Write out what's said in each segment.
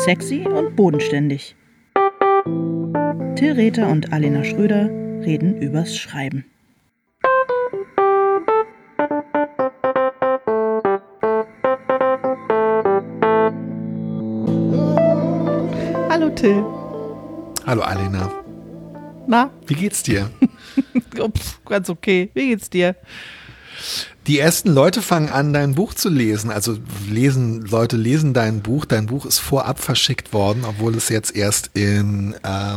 Sexy und bodenständig. Till Rether und Alena Schröder reden übers Schreiben. Hallo Till. Hallo Alena. Na? Wie geht's dir? Ganz okay. Wie geht's dir? Die ersten Leute fangen an, dein Buch zu lesen. Also Leute lesen dein Buch. Dein Buch ist vorab verschickt worden, obwohl es jetzt erst in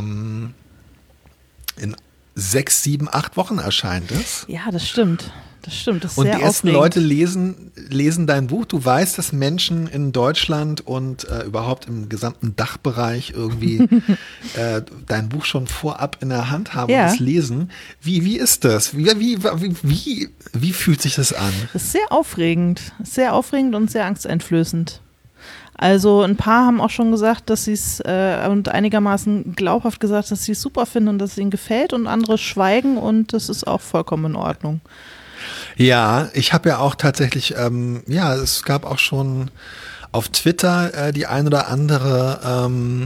6, 7, 8 Wochen erscheint ist. Ja, das stimmt. Das stimmt. Das ist und sehr die ersten aufregend. Leute lesen dein Buch. Du weißt, dass Menschen in Deutschland und überhaupt im gesamten Dachbereich irgendwie dein Buch schon vorab in der Hand haben und es lesen. Wie ist das? Wie fühlt sich das an? Das ist sehr aufregend. Sehr aufregend und sehr angsteinflößend. Also ein paar haben auch schon gesagt, dass sie es und einigermaßen glaubhaft gesagt, dass sie es super finden und dass es ihnen gefällt, und andere schweigen, und das ist auch vollkommen in Ordnung. Ja, ich habe ja auch tatsächlich, es gab auch schon auf Twitter die ein oder andere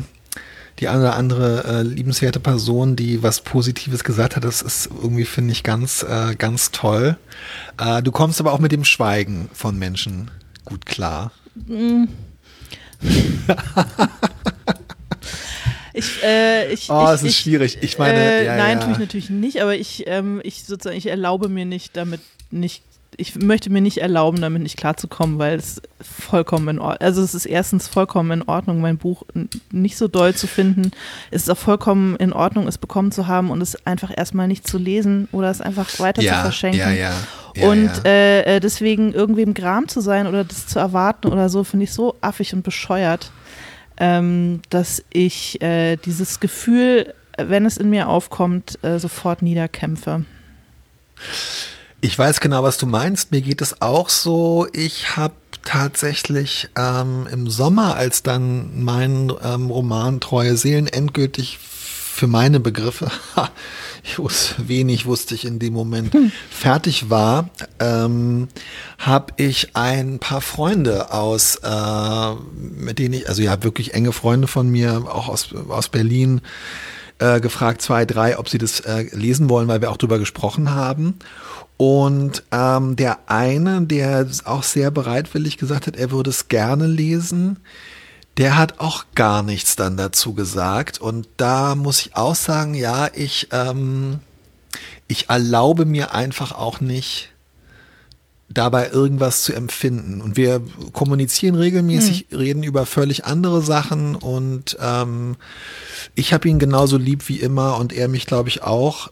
liebenswerte Person, die was Positives gesagt hat. Das ist irgendwie, finde ich, ganz toll. Du kommst aber auch mit dem Schweigen von Menschen gut klar. Es ist schwierig. Ich meine, nein, tue ich natürlich nicht, aber ich erlaube mir ich möchte mir nicht erlauben, damit nicht klarzukommen, weil es vollkommen in Ordnung, also es ist erstens vollkommen in Ordnung, mein Buch nicht so doll zu finden. Es ist auch vollkommen in Ordnung, es bekommen zu haben und es einfach erstmal nicht zu lesen oder es einfach weiter zu verschenken. Deswegen irgendwem gram zu sein oder das zu erwarten oder so, finde ich so affig und bescheuert, dass ich dieses Gefühl, wenn es in mir aufkommt, sofort niederkämpfe. Ich weiß genau, was du meinst. Mir geht es auch so. Ich habe tatsächlich im Sommer, als dann mein Roman Treue Seelen endgültig für meine Begriffe, wenig wusste ich in dem Moment, fertig war, habe ich ein paar Freunde mit denen ich, also ja, wirklich enge Freunde von mir, auch aus Berlin, gefragt, 2, 3, ob sie das lesen wollen, weil wir auch drüber gesprochen haben. Und der eine, der auch sehr bereitwillig gesagt hat, er würde es gerne lesen, der hat auch gar nichts dann dazu gesagt. Und da muss ich auch sagen, ja, ich erlaube mir einfach auch nicht, dabei irgendwas zu empfinden. Und wir kommunizieren regelmäßig, reden über völlig andere Sachen, und ich habe ihn genauso lieb wie immer und er mich, glaube ich, auch.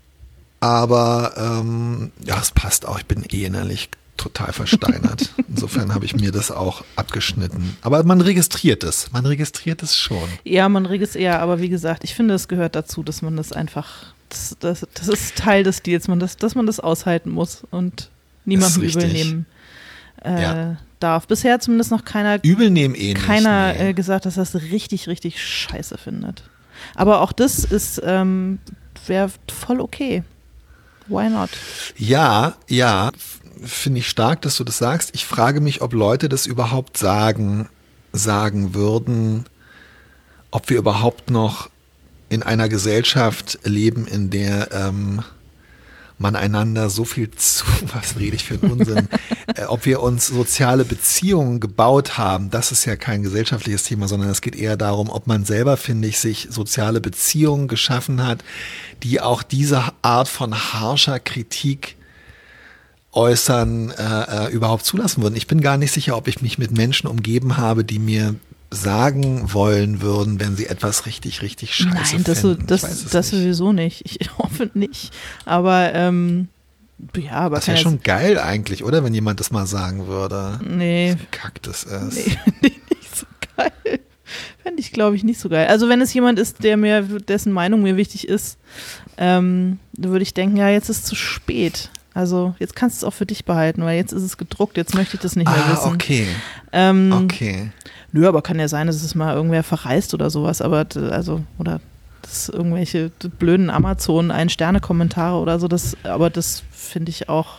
Aber es passt auch. Ich bin innerlich total versteinert. Insofern habe ich mir das auch abgeschnitten. Aber man registriert es. Man registriert es schon. Ja, aber wie gesagt, ich finde, es gehört dazu, dass man das einfach, das ist Teil des Deals, dass man das aushalten muss und niemandem übel nehmen darf. Bisher zumindest noch keiner gesagt, dass er es richtig, richtig scheiße findet. Aber auch das ist wäre voll okay. Why not? Ja, finde ich stark, dass du das sagst. Ich frage mich, ob Leute das überhaupt sagen würden, ob wir überhaupt noch in einer Gesellschaft leben, in der man einander so viel was rede ich für einen Unsinn, ob wir uns soziale Beziehungen gebaut haben. Das ist ja kein gesellschaftliches Thema, sondern es geht eher darum, ob man selber, finde ich, sich soziale Beziehungen geschaffen hat, die auch diese Art von harscher Kritik äußern, überhaupt zulassen würden. Ich bin gar nicht sicher, ob ich mich mit Menschen umgeben habe, die mir sagen wollen würden, wenn sie etwas richtig, richtig scheiße finden. Nein, das sowieso nicht. Ich hoffe nicht. Aber aber das wäre schon geil eigentlich, oder? Wenn jemand das mal sagen würde. Nee. Wie kackt das ist. Nee, finde ich nicht so geil. Fände ich, glaube ich, nicht so geil. Also wenn es jemand ist, dessen Meinung mir wichtig ist, würde ich denken, ja, jetzt ist zu spät. Also jetzt kannst du es auch für dich behalten, weil jetzt ist es gedruckt, jetzt möchte ich das nicht mehr wissen. Okay. Okay. Nö, aber kann ja sein, dass es mal irgendwer verreist oder sowas, aber oder das irgendwelche blöden Amazon-Ein-Sterne-Kommentare oder so, aber das finde ich auch.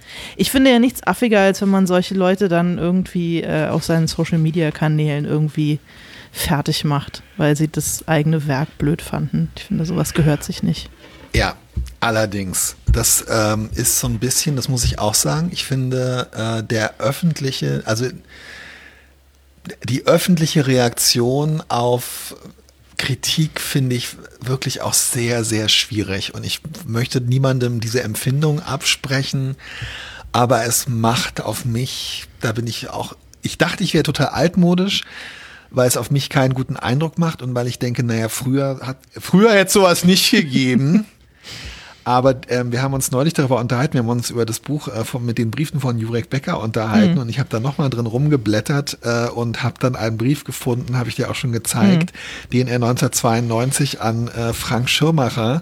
Ich finde ja nichts affiger, als wenn man solche Leute dann irgendwie auf seinen Social-Media-Kanälen irgendwie fertig macht, weil sie das eigene Werk blöd fanden. Ich finde, sowas gehört sich nicht. Ja, allerdings. Das ist so ein bisschen, das muss ich auch sagen, ich finde, die öffentliche Reaktion auf Kritik finde ich wirklich auch sehr, sehr schwierig. Und ich möchte niemandem diese Empfindung absprechen, aber es macht auf mich, ich dachte, ich wäre total altmodisch, weil es auf mich keinen guten Eindruck macht und weil ich denke, naja, früher hätte es sowas nicht gegeben. Aber wir haben uns neulich darüber unterhalten, wir haben uns über das Buch mit den Briefen von Jurek Becker unterhalten und ich habe da nochmal drin rumgeblättert und habe dann einen Brief gefunden, habe ich dir auch schon gezeigt, den er 1992 an Frank Schirmacher,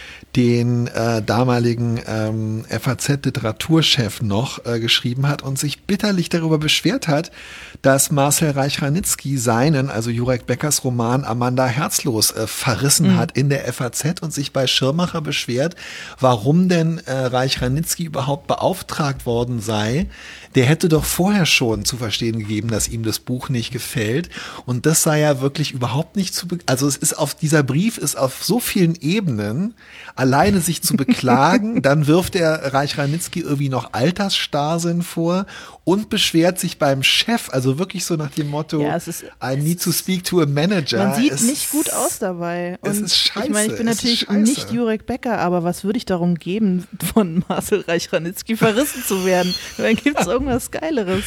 den damaligen FAZ-Literaturchef noch geschrieben hat und sich bitterlich darüber beschwert hat, dass Marcel Reich-Ranitzky seinen, also Jurek Beckers Roman Amanda Herzlos verrissen hat in der FAZ und sich bei Schirmacher beschwert, warum denn Reich-Ranitzky überhaupt beauftragt worden sei. Der hätte doch vorher schon zu verstehen gegeben, dass ihm das Buch nicht gefällt. Und das sei ja wirklich überhaupt nicht also dieser Brief ist auf so vielen Ebenen, alleine sich zu beklagen, dann wirft er Reich-Ranitzky irgendwie noch Altersstarrsinn vor und beschwert sich beim Chef, also wirklich so nach dem Motto, I need to speak to a manager. Man sieht nicht gut aus dabei. Und es ist scheiße. Ich meine, ich bin natürlich nicht Jurek Becker, aber was würde ich darum geben, von Marcel Reich-Ranitzky verrissen zu werden? Dann gibt es irgendwas Geileres.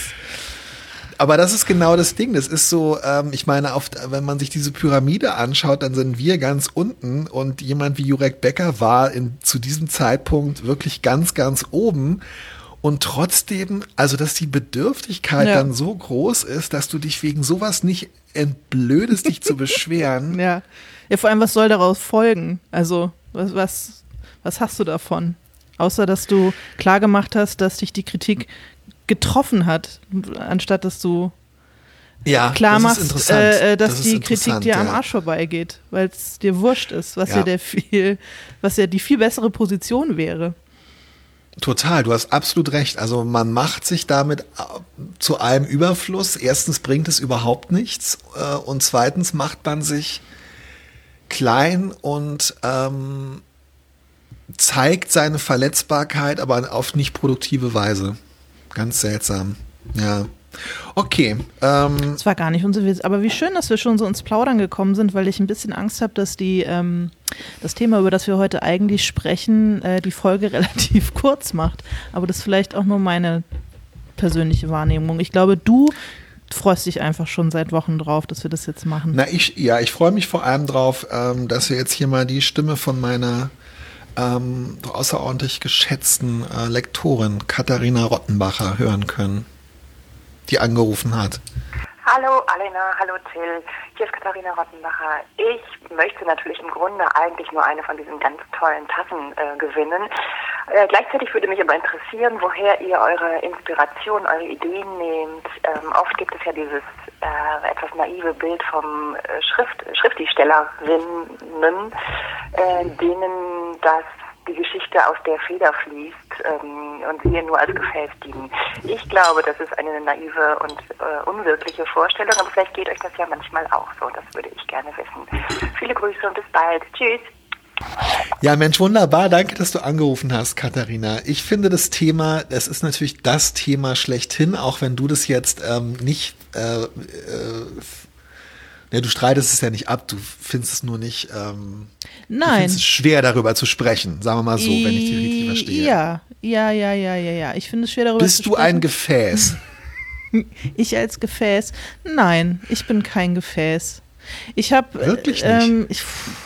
Aber das ist genau das Ding. Das ist so, ich meine, wenn man sich diese Pyramide anschaut, dann sind wir ganz unten und jemand wie Jurek Becker war zu diesem Zeitpunkt wirklich ganz, ganz oben. Und trotzdem, also dass die Bedürftigkeit dann so groß ist, dass du dich wegen sowas nicht entblödest, dich zu beschweren. Ja, vor allem, was soll daraus folgen? Also, was hast du davon? Außer, dass du klargemacht hast, dass dich die Kritik getroffen hat, anstatt dass du klar machst, dass die Kritik dir am Arsch vorbeigeht, weil es dir wurscht ist, was ja die viel bessere Position wäre. Total, du hast absolut recht. Also man macht sich damit zu einem Überfluss. Erstens bringt es überhaupt nichts und zweitens macht man sich klein und zeigt seine Verletzbarkeit, aber auf nicht produktive Weise. Ganz seltsam. Ja. Okay. Das war gar nicht unser Witz. Aber wie schön, dass wir schon so ins Plaudern gekommen sind, weil ich ein bisschen Angst habe, dass das Thema, über das wir heute eigentlich sprechen, die Folge relativ kurz macht. Aber das ist vielleicht auch nur meine persönliche Wahrnehmung. Ich glaube, du freust dich einfach schon seit Wochen drauf, dass wir das jetzt machen. Ich freue mich vor allem drauf, dass wir jetzt hier mal die Stimme von meiner außerordentlich geschätzten Lektorin Katharina Rottenbacher hören können, die angerufen hat. Hallo Alena, hallo Till, hier ist Katharina Rottenbacher. Ich möchte natürlich im Grunde eigentlich nur eine von diesen ganz tollen Tassen gewinnen. Gleichzeitig würde mich aber interessieren, woher ihr eure Inspiration, eure Ideen nehmt. Oft gibt es ja dieses etwas naive Bild vom Schriftstellerinnen, denen die Geschichte aus der Feder fließt und wir nur als Gefäß dienen. Ich glaube, das ist eine naive und unwirkliche Vorstellung, aber vielleicht geht euch das ja manchmal auch so. Das würde ich gerne wissen. Viele Grüße und bis bald. Tschüss. Ja, Mensch, wunderbar. Danke, dass du angerufen hast, Katharina. Ich finde das ist natürlich das Thema schlechthin, auch wenn du das jetzt nicht du streitest es ja nicht ab, du findest es nur nicht Nein. Du findest es schwer, darüber zu sprechen, sagen wir mal so, wenn ich dich richtig verstehe. Ja. Ich finde es schwer, darüber zu sprechen. Bist du ein Gefäß? Ich als Gefäß? Nein, ich bin kein Gefäß. Ich habe wirklich nicht.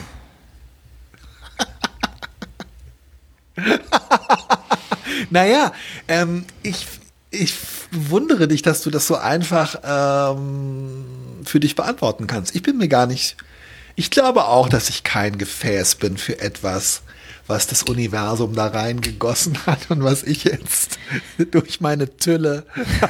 Naja, ich wundere dich, dass du das so einfach für dich beantworten kannst. Ich glaube auch, dass ich kein Gefäß bin für etwas, was das Universum da reingegossen hat und was ich jetzt durch meine Tülle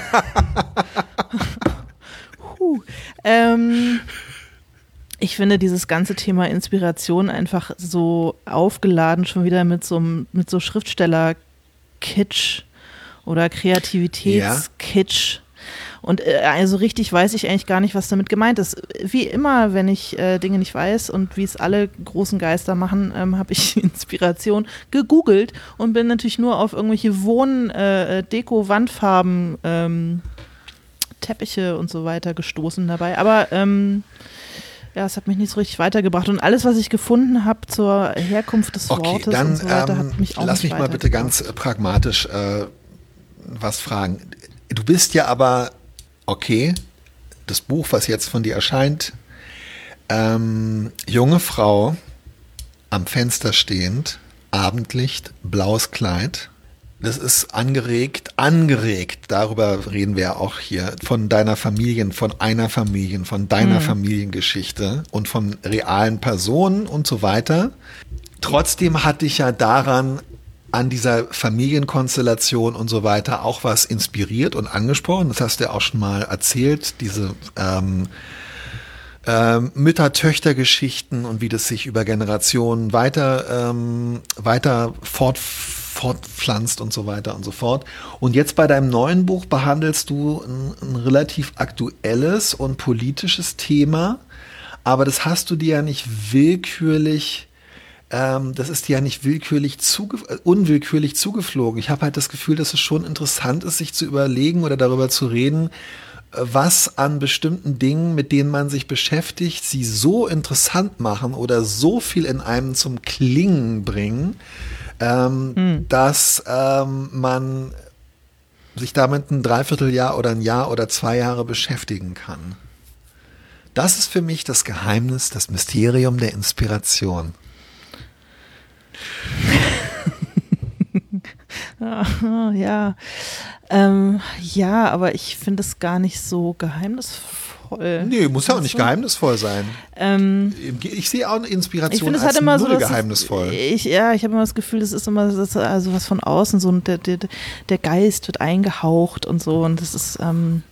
Ich finde dieses ganze Thema Inspiration einfach so aufgeladen, schon wieder mit so Schriftsteller-Kitsch oder Kreativitätskitsch. Und also richtig weiß ich eigentlich gar nicht, was damit gemeint ist. Wie immer, wenn ich Dinge nicht weiß und wie es alle großen Geister machen, habe ich Inspiration gegoogelt und bin natürlich nur auf irgendwelche Deko, Wandfarben, Teppiche und so weiter gestoßen dabei. Aber es hat mich nicht so richtig weitergebracht. Und alles, was ich gefunden habe zur Herkunft des Wortes dann, und so weiter, hat mich auch lass nicht mich mal bitte ganz pragmatisch was fragen. Du bist ja aber, das Buch, was jetzt von dir erscheint, junge Frau, am Fenster stehend, Abendlicht, blaues Kleid. Das ist angeregt, darüber reden wir ja auch hier, von deiner Familie, von einer Familie, von deiner Familiengeschichte und von realen Personen und so weiter. Trotzdem hat dich ja an dieser Familienkonstellation und so weiter auch was inspiriert und angesprochen. Das hast du ja auch schon mal erzählt, diese Mütter-Töchter-Geschichten und wie das sich über Generationen weiter fortpflanzt und so weiter und so fort. Und jetzt bei deinem neuen Buch behandelst du ein relativ aktuelles und politisches Thema, aber das hast du dir ja nicht willkürlich unwillkürlich zugeflogen. Ich habe halt das Gefühl, dass es schon interessant ist, sich zu überlegen oder darüber zu reden, was an bestimmten Dingen, mit denen man sich beschäftigt, sie so interessant machen oder so viel in einem zum Klingen bringen, dass man sich damit ein Dreivierteljahr oder ein Jahr oder 2 Jahre beschäftigen kann. Das ist für mich das Geheimnis, das Mysterium der Inspiration. Ja, aber ich finde es gar nicht so geheimnisvoll. Nee, muss ja auch nicht geheimnisvoll sein. Ich sehe auch eine Inspiration als immer null so, geheimnisvoll. Ich habe immer das Gefühl, das ist immer also was von außen, so der Geist wird eingehaucht und so, und das ist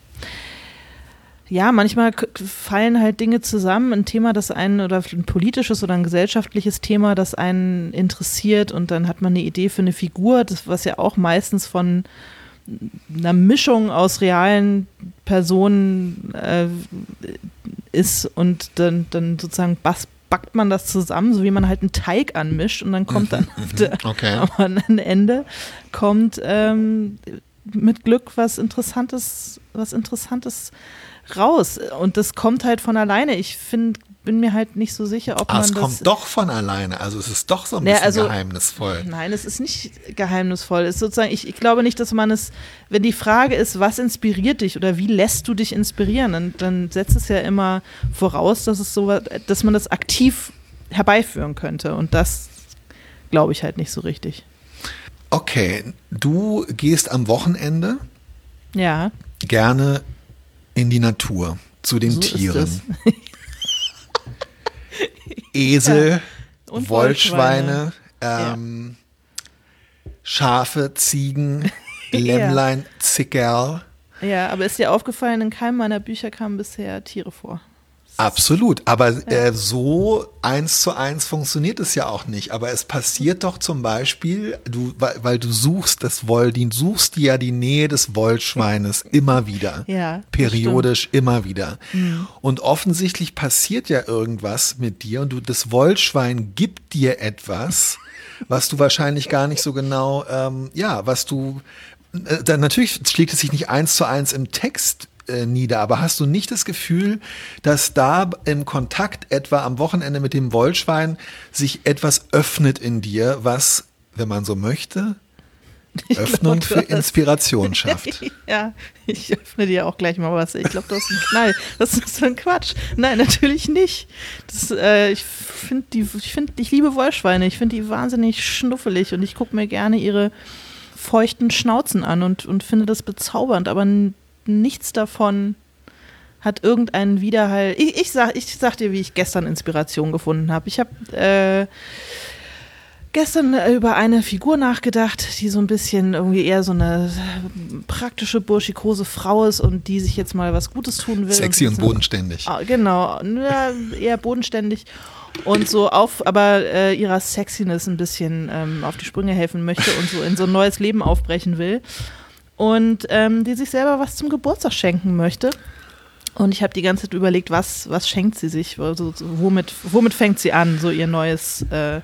manchmal fallen halt Dinge zusammen, ein Thema, das einen, oder ein politisches oder ein gesellschaftliches Thema, das einen interessiert, und dann hat man eine Idee für eine Figur, das, was ja auch meistens von einer Mischung aus realen Personen ist, und dann sozusagen backt man das zusammen, so wie man halt einen Teig anmischt, und dann kommt dann am Ende kommt mit Glück was Interessantes raus, und das kommt halt von alleine. Ich bin mir halt nicht so sicher, ob man das... Es kommt doch von alleine, also es ist doch so ein bisschen geheimnisvoll. Nein, es ist nicht geheimnisvoll. Es ist sozusagen, ich glaube nicht, dass man es, wenn die Frage ist, was inspiriert dich oder wie lässt du dich inspirieren, dann setzt es ja immer voraus, dass man das aktiv herbeiführen könnte, und das glaube ich halt nicht so richtig. Okay, du gehst am Wochenende gerne in die Natur, zu den Tieren. Esel, und Wollschweine, Schafe, Ziegen, Lämmlein, Zickerl. Ja, aber ist dir aufgefallen, in keinem meiner Bücher kamen bisher Tiere vor. Absolut, aber so 1:1 funktioniert es ja auch nicht. Aber es passiert doch zum Beispiel, weil du suchst suchst ja die Nähe des Wollschweines immer wieder, periodisch immer wieder. Mhm. Und offensichtlich passiert ja irgendwas mit dir, und das Wollschwein gibt dir etwas, was du wahrscheinlich gar nicht so genau, natürlich schlägt es sich nicht 1:1 im Text nieder, aber hast du nicht das Gefühl, dass da im Kontakt etwa am Wochenende mit dem Wollschwein sich etwas öffnet in dir, was, wenn man so möchte, Öffnung für Inspiration schafft? Ja, ich öffne dir auch gleich mal was. Ich glaube, du hast einen Knall. Was ist das für ein Quatsch? Nein, natürlich nicht. Ich liebe Wollschweine. Ich finde die wahnsinnig schnuffelig, und ich gucke mir gerne ihre feuchten Schnauzen an und finde das bezaubernd, aber nichts davon hat irgendeinen Widerhall. Ich sag dir, wie ich gestern Inspiration gefunden habe. Ich habe gestern über eine Figur nachgedacht, die so ein bisschen irgendwie eher so eine praktische, burschikose Frau ist und die sich jetzt mal was Gutes tun will. Sexy und bodenständig. Genau, eher bodenständig. Und so aber ihrer Sexiness ein bisschen auf die Sprünge helfen möchte und so in so ein neues Leben aufbrechen will. und die sich selber was zum Geburtstag schenken möchte. Und ich habe die ganze Zeit überlegt, was schenkt sie sich, also, womit fängt sie an, so ihr neues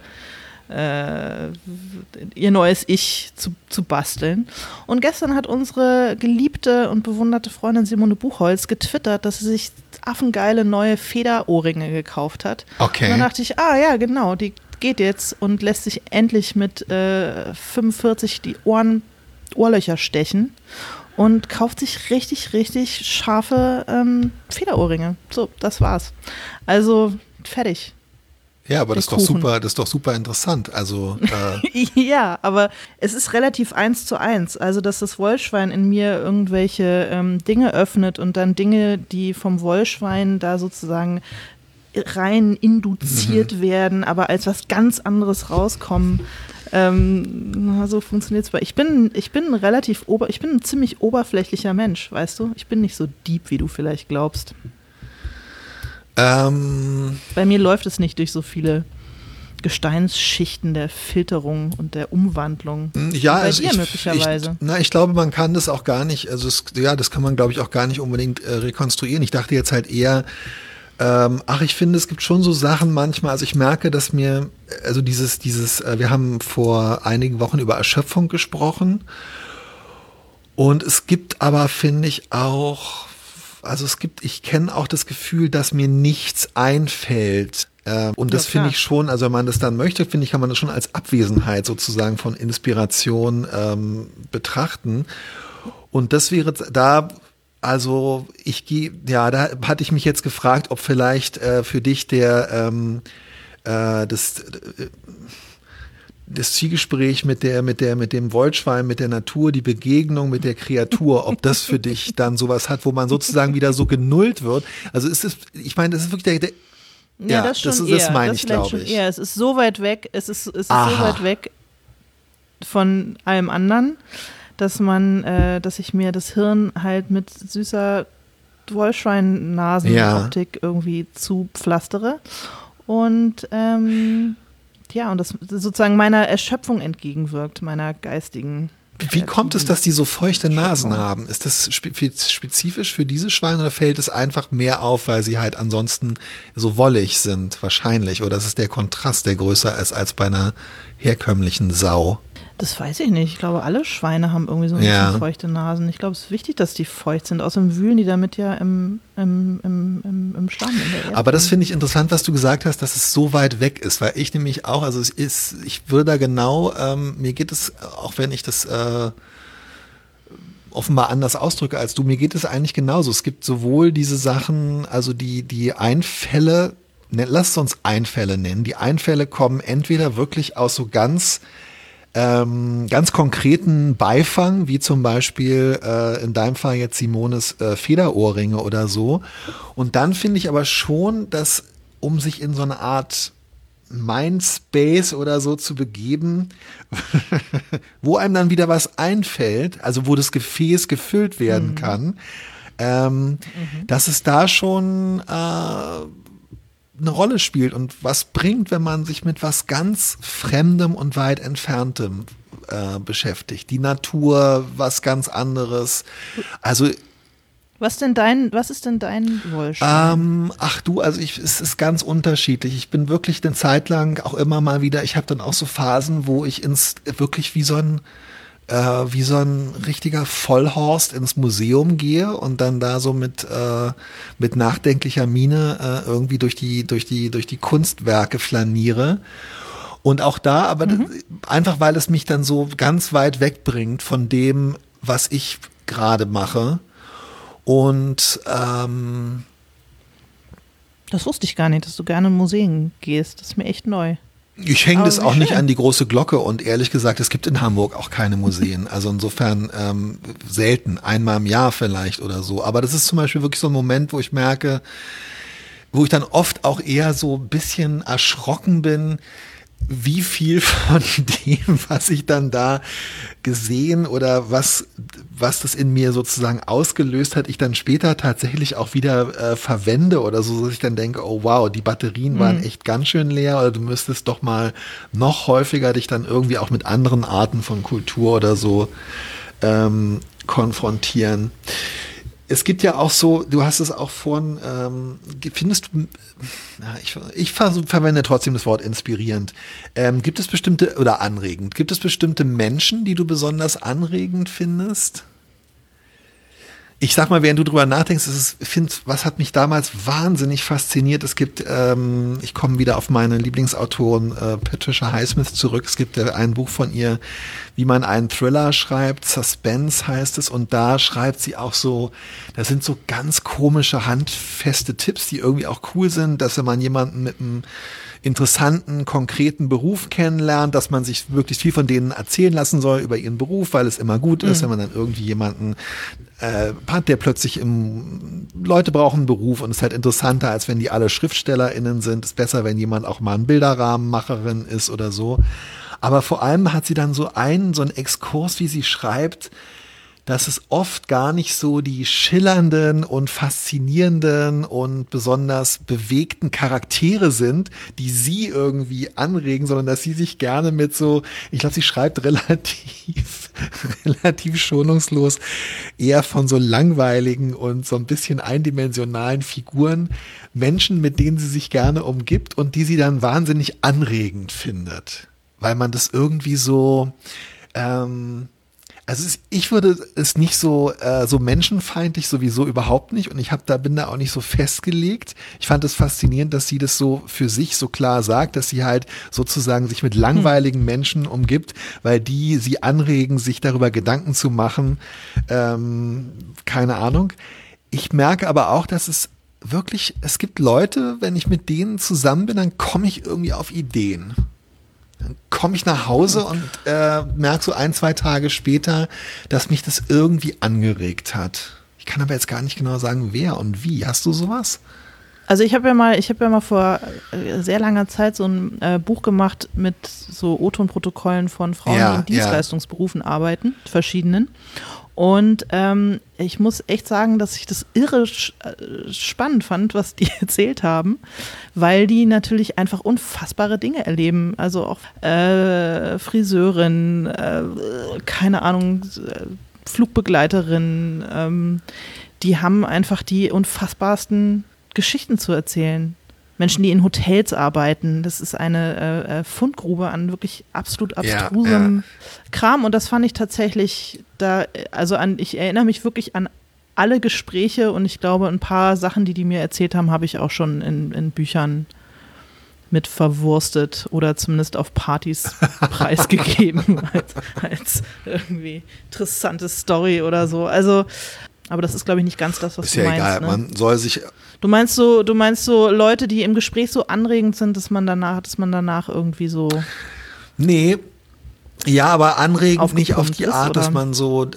Ich zu basteln. Und gestern hat unsere geliebte und bewunderte Freundin Simone Buchholz getwittert, dass sie sich affengeile neue Federohrringe gekauft hat. Okay. Und dann dachte ich, ja genau, die geht jetzt und lässt sich endlich mit 45 die Ohrlöcher stechen und kauft sich richtig, richtig scharfe Federohrringe. So, das war's. Also, fertig. Ja, aber das ist doch super interessant. Also ja, aber es ist relativ 1:1. Also, dass das Wollschwein in mir irgendwelche Dinge öffnet und dann Dinge, die vom Wollschwein da sozusagen rein induziert werden, aber als was ganz anderes rauskommen. So funktioniert es. Ich bin ein ziemlich oberflächlicher Mensch, weißt du? Ich bin nicht so deep, wie du vielleicht glaubst. Bei mir läuft es nicht durch so viele Gesteinsschichten der Filterung und der Umwandlung. Ja, bei also dir möglicherweise. Ich glaube, man kann das auch gar nicht, also das kann man, glaube ich, auch gar nicht unbedingt rekonstruieren. Ich dachte jetzt halt eher, ich finde, es gibt schon so Sachen manchmal, also ich merke, dass mir, also wir haben vor einigen Wochen über Erschöpfung gesprochen und es gibt aber, finde ich auch, ich kenne auch das Gefühl, dass mir nichts einfällt. Und das finde ich schon, also wenn man das dann möchte, finde ich, kann man das schon als Abwesenheit sozusagen von Inspiration betrachten. Und das wäre da, also da hatte ich mich jetzt gefragt, ob vielleicht für dich das Zwiegespräch mit dem Wollschwein, mit der Natur, die Begegnung mit der Kreatur, ob das für dich dann sowas hat, wo man sozusagen wieder so genullt wird. Also ich meine, das ist wirklich das meine ich, glaube ich. Es ist so weit weg, es ist so weit weg von allem anderen, dass ich mir das Hirn halt mit süßer Wollschwein-Nasenoptik irgendwie zupflastere. Und und das sozusagen meiner Erschöpfung entgegenwirkt, meiner geistigen. Wie kommt es, dass die so feuchte Nasen haben? Ist das spezifisch für diese Schweine oder fällt es einfach mehr auf, weil sie halt ansonsten so wollig sind, wahrscheinlich? Oder ist es der Kontrast, der größer ist als bei einer herkömmlichen Sau? Das weiß ich nicht. Ich glaube, alle Schweine haben irgendwie so ein bisschen feuchte Nasen. Ich glaube, es ist wichtig, dass die feucht sind. Außerdem wühlen die damit ja im Schlamm, in der Erde. Aber das finde ich interessant, was du gesagt hast, dass es so weit weg ist. Weil ich nämlich auch, also ich würde da genau, mir geht es, auch wenn ich das offenbar anders ausdrücke als du, mir geht es eigentlich genauso. Es gibt sowohl diese Sachen, also die Einfälle, lass es uns Einfälle nennen. Die Einfälle kommen entweder wirklich aus so ganz konkreten Beifang, wie zum Beispiel in deinem Fall jetzt Simones Federohrringe oder so. Und dann finde ich aber schon, dass um sich in so eine Art Mindspace oder so zu begeben, wo einem dann wieder was einfällt, also wo das Gefäß gefüllt werden kann, dass es da schon eine Rolle spielt und was bringt, wenn man sich mit was ganz Fremdem und weit Entferntem beschäftigt. Die Natur, was ganz anderes. Also Was ist denn dein Wollschwein? Es ist ganz unterschiedlich. Ich bin wirklich eine Zeit lang auch immer mal wieder, ich habe dann auch so Phasen, wo ich wirklich wie so ein richtiger Vollhorst ins Museum gehe und dann da so mit nachdenklicher Miene irgendwie durch die Kunstwerke flaniere. Und auch da, aber einfach weil es mich dann so ganz weit wegbringt von dem, was ich gerade mache. Und das wusste ich gar nicht, dass du gerne in Museen gehst. Das ist mir echt neu. Ich hänge das auch nicht an die große Glocke und ehrlich gesagt, es gibt in Hamburg auch keine Museen. Also insofern selten, einmal im Jahr vielleicht oder so. Aber das ist zum Beispiel wirklich so ein Moment, wo ich merke, wo ich dann oft auch eher so ein bisschen erschrocken bin, wie viel von dem, was ich dann da gesehen oder was das in mir sozusagen ausgelöst hat, ich dann später tatsächlich auch wieder verwende oder so, dass ich dann denke, oh wow, die Batterien waren echt ganz schön leer oder du müsstest doch mal noch häufiger dich dann irgendwie auch mit anderen Arten von Kultur oder so konfrontieren. Es gibt ja auch so, du hast es auch vorhin, findest du, ich verwende trotzdem das Wort inspirierend. Gibt es bestimmte, oder anregend, gibt es bestimmte Menschen, die du besonders anregend findest? Ich sag mal, während du drüber nachdenkst, was hat mich damals wahnsinnig fasziniert? Es gibt, ich komme wieder auf meine Lieblingsautorin Patricia Highsmith zurück. Es gibt ein Buch von ihr, wie man einen Thriller schreibt. Suspense heißt es. Und da schreibt sie auch so, da sind so ganz komische, handfeste Tipps, die irgendwie auch cool sind, dass wenn man jemanden mit einem interessanten, konkreten Beruf kennenlernt, dass man sich wirklich viel von denen erzählen lassen soll über ihren Beruf, weil es immer gut ist, wenn man dann irgendwie jemanden hat, der plötzlich Leute brauchen einen Beruf und es ist halt interessanter, als wenn die alle SchriftstellerInnen sind. Ist besser, wenn jemand auch mal ein Bilderrahmenmacherin ist oder so. Aber vor allem hat sie dann so einen Exkurs, wie sie schreibt, dass es oft gar nicht so die schillernden und faszinierenden und besonders bewegten Charaktere sind, die sie irgendwie anregen, sondern dass sie sich gerne mit so, ich glaube, sie schreibt relativ schonungslos eher von so langweiligen und so ein bisschen eindimensionalen Figuren, Menschen, mit denen sie sich gerne umgibt und die sie dann wahnsinnig anregend findet, weil man das irgendwie so, ich würde es nicht so menschenfeindlich sowieso überhaupt nicht und bin da auch nicht so festgelegt. Ich fand es faszinierend, dass sie das so für sich so klar sagt, dass sie halt sozusagen sich mit langweiligen Menschen umgibt, weil die sie anregen, sich darüber Gedanken zu machen. Keine Ahnung. Ich merke aber auch, dass es gibt Leute, wenn ich mit denen zusammen bin, dann komme ich irgendwie auf Ideen. Dann komme ich nach Hause und merke so 1-2 Tage später, dass mich das irgendwie angeregt hat. Ich kann aber jetzt gar nicht genau sagen, wer und wie. Hast du sowas? Also ich habe ja mal vor sehr langer Zeit so ein Buch gemacht mit so O-Ton-Protokollen von Frauen, die in Dienstleistungsberufen arbeiten, verschiedenen. Und ich muss echt sagen, dass ich das irre spannend fand, was die erzählt haben, weil die natürlich einfach unfassbare Dinge erleben. Also auch Friseurin, keine Ahnung, Flugbegleiterin, die haben einfach die unfassbarsten Geschichten zu erzählen. Menschen, die in Hotels arbeiten, das ist eine Fundgrube an wirklich absolut abstrusem Kram und das fand ich tatsächlich ich erinnere mich wirklich an alle Gespräche und ich glaube, ein paar Sachen, die mir erzählt haben, habe ich auch schon in Büchern mit verwurstet oder zumindest auf Partys preisgegeben als irgendwie interessante Story oder so. Also, aber das ist, glaube ich, nicht ganz das, was du meinst. Ist ja egal, ne? Man soll sich... Du meinst so Leute, die im Gespräch so anregend sind, dass man danach irgendwie so... Nee, ja, aber anregend nicht auf die Art, oder? Dass man so,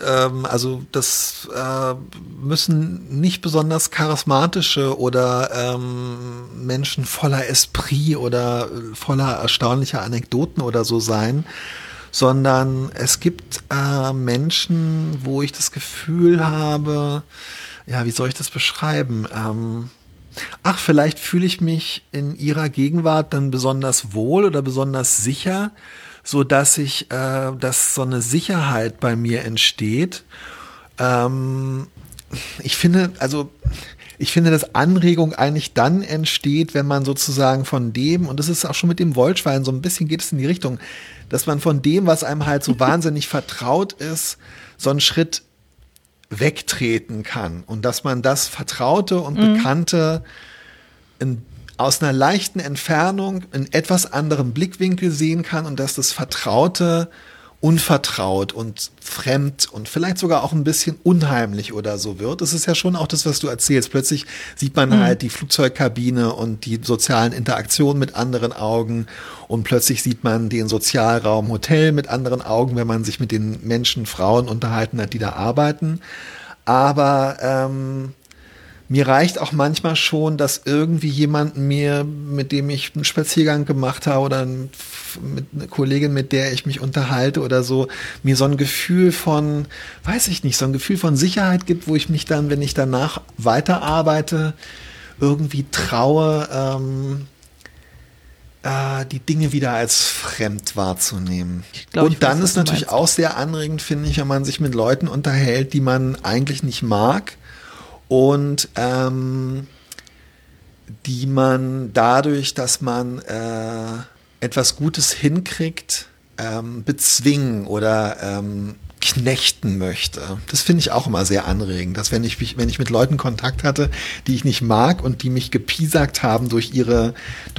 das müssen nicht besonders charismatische oder Menschen voller Esprit oder voller erstaunlicher Anekdoten oder so sein, sondern es gibt Menschen, wo ich das Gefühl habe, ja, wie soll ich das beschreiben? Vielleicht fühle ich mich in ihrer Gegenwart dann besonders wohl oder besonders sicher, so dass dass so eine Sicherheit bei mir entsteht. Ich finde, dass Anregung eigentlich dann entsteht, wenn man sozusagen von dem, und das ist auch schon mit dem Wollschwein, so ein bisschen geht es in die Richtung, dass man von dem, was einem halt so wahnsinnig vertraut ist, so einen Schritt wegtreten kann und dass man das Vertraute und Bekannte aus einer leichten Entfernung in etwas anderem Blickwinkel sehen kann und dass das Vertraute unvertraut und fremd und vielleicht sogar auch ein bisschen unheimlich oder so wird. Das ist ja schon auch das, was du erzählst. Plötzlich sieht man halt die Flugzeugkabine und die sozialen Interaktionen mit anderen Augen und plötzlich sieht man den Sozialraum Hotel mit anderen Augen, wenn man sich mit den Menschen, Frauen unterhalten hat, die da arbeiten. Aber mir reicht auch manchmal schon, dass irgendwie jemand mit dem ich einen Spaziergang gemacht habe oder mit einer Kollegin, mit der ich mich unterhalte oder so, mir so ein Gefühl von, so ein Gefühl von Sicherheit gibt, wo ich mich dann, wenn ich danach weiterarbeite, irgendwie traue, die Dinge wieder als fremd wahrzunehmen. Und dann ist natürlich auch sehr anregend, finde ich, wenn man sich mit Leuten unterhält, die man eigentlich nicht mag und die man dadurch, dass man etwas Gutes hinkriegt, bezwingen oder knechten möchte. Das finde ich auch immer sehr anregend, dass wenn ich mit Leuten Kontakt hatte, die ich nicht mag und die mich gepiesackt haben durch ihre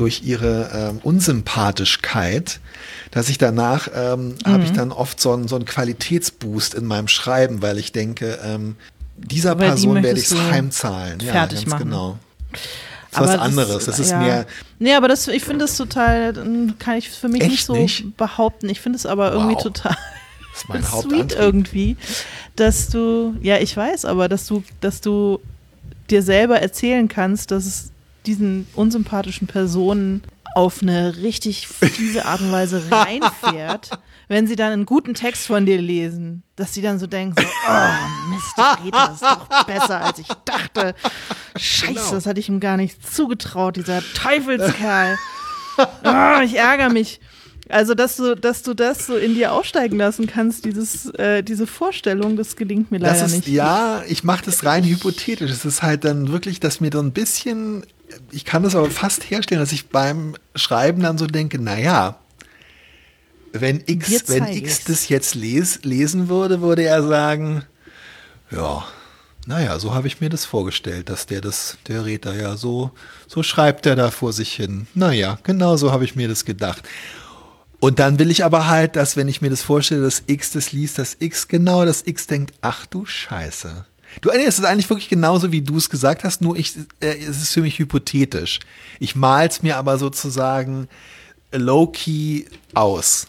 Unsympathischkeit, dass ich danach habe ich dann oft so einen Qualitätsboost in meinem Schreiben, weil ich denke, dieser Person werde ich es heimzahlen. Ja, ganz machen. Genau. Das ist was anderes. Das ist mehr. Nee, aber ich finde es total, kann ich für mich nicht so behaupten. Ich finde es aber irgendwie total. Das ist mein sweet irgendwie, dass du, ich weiß, aber dass du dir selber erzählen kannst, dass es diesen unsympathischen Personen auf eine richtig fiese Art und Weise reinfährt, wenn sie dann einen guten Text von dir lesen, dass sie dann so denken, oh Mist, Rita ist doch besser, als ich dachte. Scheiße, das hatte ich ihm gar nicht zugetraut, dieser Teufelskerl. Ich ärgere mich. Also, dass du das so in dir aufsteigen lassen kannst, diese Vorstellung, das gelingt mir leider nicht. Ja, ich mache das rein hypothetisch. Es ist halt dann wirklich, dass mir so ein bisschen, ich kann das aber fast herstellen, dass ich beim Schreiben dann so denke, naja, wenn X das jetzt lesen würde er sagen, ja, naja, so habe ich mir das vorgestellt, dass der Rita, ja, so schreibt er da vor sich hin. Naja, genau so habe ich mir das gedacht. Und dann will ich aber halt, dass, wenn ich mir das vorstelle, dass X das liest, dass X denkt, ach du Scheiße. Es ist eigentlich wirklich genauso, wie du es gesagt hast, nur es ist für mich hypothetisch. Ich mal's mir aber sozusagen low-key aus.